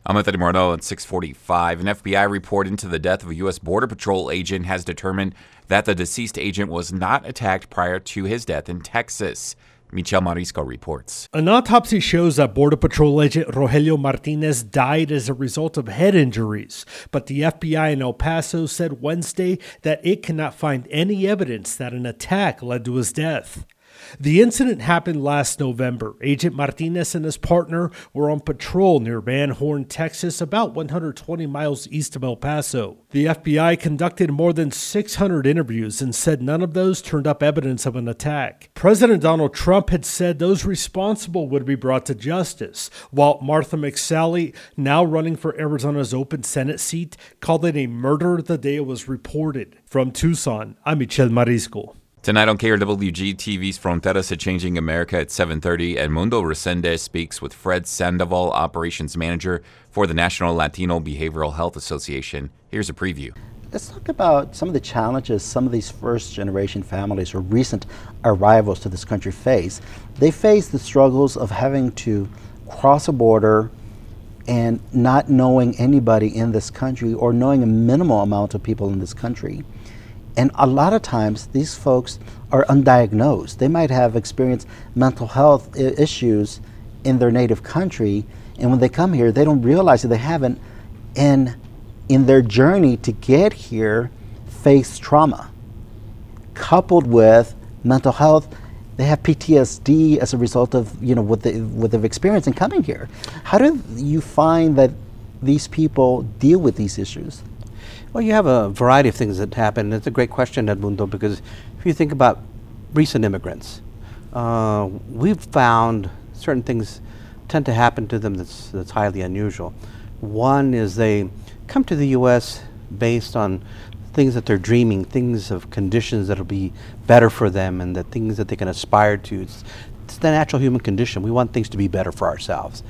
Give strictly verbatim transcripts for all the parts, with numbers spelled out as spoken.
I'm Anthony Morneau at six forty-five. An F B I report into the death of a U S Border Patrol agent has determined that the deceased agent was not attacked prior to his death in Texas. Michel Marisco reports. An autopsy shows that Border Patrol agent Rogelio Martinez died as a result of head injuries, but the F B I in El Paso said Wednesday that it cannot find any evidence that an attack led to his death. The incident happened last November. Agent Martinez and his partner were on patrol near Van Horn, Texas, about one hundred twenty miles east of El Paso. The F B I conducted more than six hundred interviews and said none of those turned up evidence of an attack. President Donald Trump had said those responsible would be brought to justice, while Martha McSally, now running for Arizona's open Senate seat, called it a murder the day it was reported. From Tucson, I'm Michel Marisco. Tonight on K R W G T V's Fronteras a Changing America at seven thirty, Edmundo Resendez speaks with Fred Sandoval, Operations Manager for the National Latino Behavioral Health Association. Here's a preview. Let's talk about some of the challenges some of these first-generation families or recent arrivals to this country face. They face the struggles of having to cross a border and not knowing anybody in this country or knowing a minimal amount of people in this country. And a lot of times, these folks are undiagnosed. They might have experienced mental health I- issues in their native country, and when they come here, they don't realize that they haven't, and in their journey to get here, face trauma. Coupled with mental health, they have P T S D as a result of, you know, what, they, what they've experienced in coming here. How do you find that these people deal with these issues? Well, you have a variety of things that happen. It's a great question, Edmundo, because if you think about recent immigrants, uh, we've found certain things tend to happen to them that's, that's highly unusual. One is they come to the U S based on things that they're dreaming, things of conditions that will be better for them and the things that they can aspire to. It's, it's the natural human condition. We want things to be better for ourselves.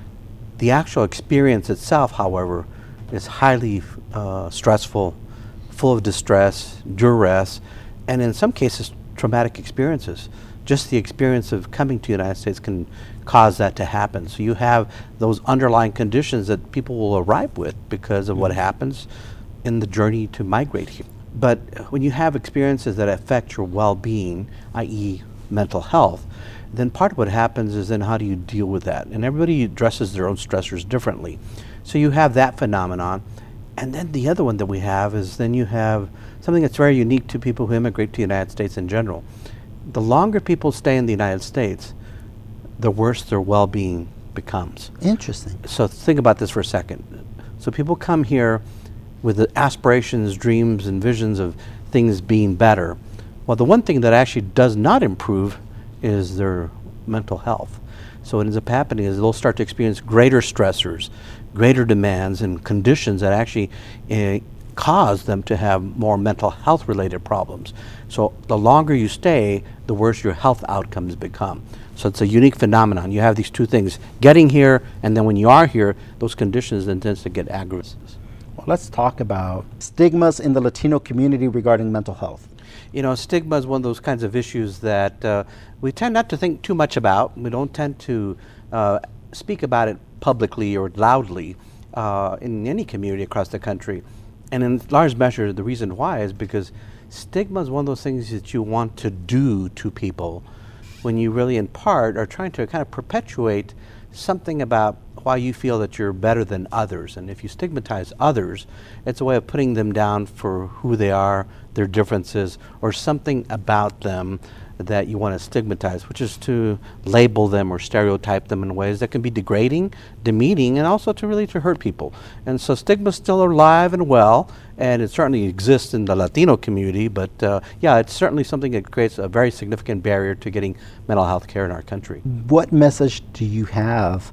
The actual experience itself, however, is highly uh, stressful, full of distress, duress, and in some cases, traumatic experiences. Just the experience of coming to the United States can cause that to happen. So you have those underlying conditions that people will arrive with because of what happens in the journey to migrate here. But when you have experiences that affect your well-being, that is mental health, then part of what happens is then how do you deal with that? And everybody addresses their own stressors differently. So you have that phenomenon. And then the other one that we have is then you have something that's very unique to people who immigrate to the United States in general. The longer people stay in the United States, the worse their well-being becomes. Interesting. So think about this for a second. So people come here with the aspirations, dreams, and visions of things being better. Well, the one thing that actually does not improve is their mental health. So what ends up happening is they'll start to experience greater stressors, greater demands and conditions that actually uh, cause them to have more mental health related problems. So the longer you stay, the worse your health outcomes become. So it's a unique phenomenon. You have these two things, getting here, and then when you are here, those conditions then tends to get aggravated. Well, let's talk about stigmas in the Latino community regarding mental health. You know, stigma is one of those kinds of issues that uh, we tend not to think too much about. We don't tend to uh, speak about it publicly or loudly uh, in any community across the country. And in large measure, the reason why is because stigma is one of those things that you want to do to people when you really, in part, are trying to kind of perpetuate something about why you feel that you're better than others. And if you stigmatize others, it's a way of putting them down for who they are, their differences, or something about them that you want to stigmatize, which is to label them or stereotype them in ways that can be degrading, demeaning, and also to really to hurt people. And so stigma is still alive and well, and it certainly exists in the Latino community, but uh, yeah, it's certainly something that creates a very significant barrier to getting mental health care in our country. What message do you have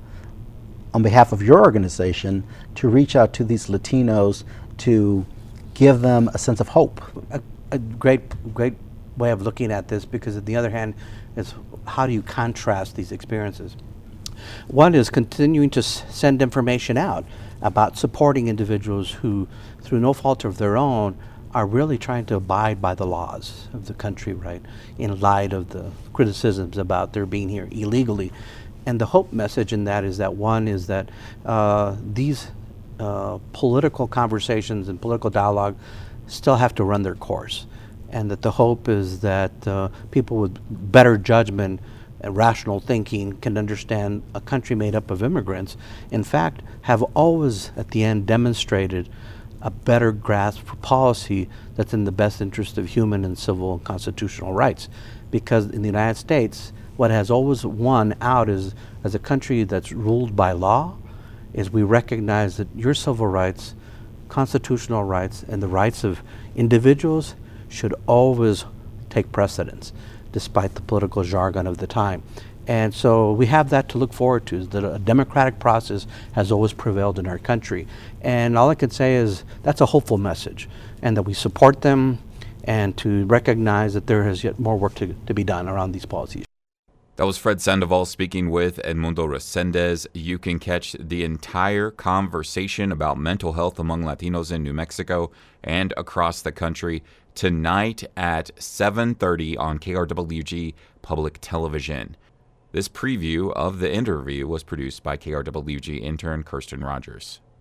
on behalf of your organization to reach out to these Latinos to give them a sense of hope? A, a great, great way of looking at this, because on the other hand, is how do you contrast these experiences? One is continuing to s- send information out about supporting individuals who, through no fault of their own, are really trying to abide by the laws of the country, right, in light of the criticisms about their being here illegally. And the hope message in that is that one is that uh, these uh, political conversations and political dialogue still have to run their course. And that the hope is that uh, people with better judgment and rational thinking can understand a country made up of immigrants, in fact, have always at the end demonstrated a better grasp for policy that's in the best interest of human and civil and constitutional rights. Because in the United States, what has always won out is, as a country that's ruled by law, is we recognize that your civil rights, constitutional rights, and the rights of individuals should always take precedence, despite the political jargon of the time. And so we have that to look forward to, is that a democratic process has always prevailed in our country. And all I can say is that's a hopeful message, and that we support them, and to recognize that there is yet more work to, to be done around these policies. That was Fred Sandoval speaking with Edmundo Resendez. You can catch the entire conversation about mental health among Latinos in New Mexico and across the country tonight at seven thirty on K R W G Public Television. This preview of the interview was produced by K R W G intern Kirsten Rogers.